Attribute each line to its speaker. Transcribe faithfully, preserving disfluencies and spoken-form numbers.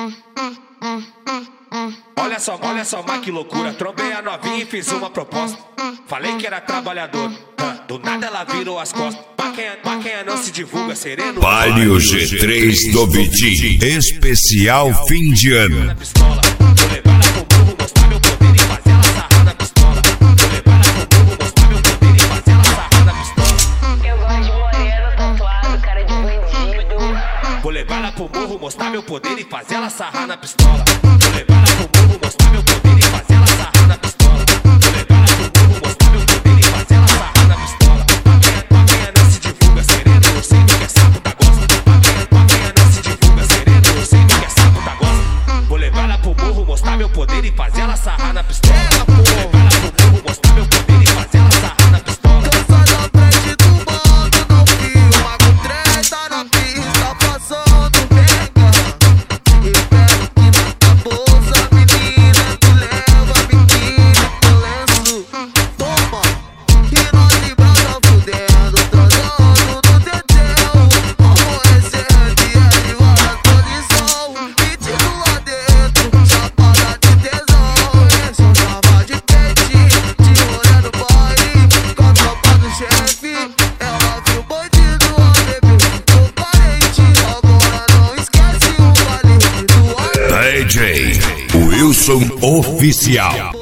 Speaker 1: Olha só, olha só, mas que loucura. Trombei a novinha e fiz uma proposta. Falei que era trabalhador, do nada ela virou as costas. Maquinha, maquinha não se divulga, sereno.
Speaker 2: Palio G três do Vitinho, especial fim de ano.
Speaker 1: Vou levar ela pro burro, mostrar meu poder e fazer ela sarrar na pistola. Vou levar ela pro burro, mostrar meu poder e fazer ela sarrar na pistola.
Speaker 3: Eu gosto de moreno, tatuado, cara de bandido.
Speaker 1: Vou levar ela pro burro, mostrar meu poder e fazer ela sarrar na pistola. Vou levar ela pro burro, mostrar meu poder e fazer ela sarrar na pistola. Vou levar ela pro burro, mostrar meu poder e fazer ela sarrar na pistola. Maquinha, maquinha não se divulga, sereno, eu sei do que é sapo da gosta. Maquinha, maquinha não se divulga, sereno, eu sei do que é sapo da gosta. Vou levar ela pro burro, mostrar meu poder e fazer ela sarrar na pistola. Vou levar ela pro burro, mostrar meu poder e fazer ela sarrar na pistola.
Speaker 4: Sai da frente do bando, não filma com treta na pista, passando pega. Espero que na bolsa, menina, tu leva biquíni pro lenço. Toma, e nós de brasa fudendo, transando no dedéu. Aborrecendo e é de várias posição, metido lá dentro, chapada de tesão. Esse é um chava de pente, de rolê no baile, com a tropa do chefe. Ela viu o bandido, a bebê ficou parente. Agora não esquece o vale do ar.
Speaker 2: D J Wilson Oficial.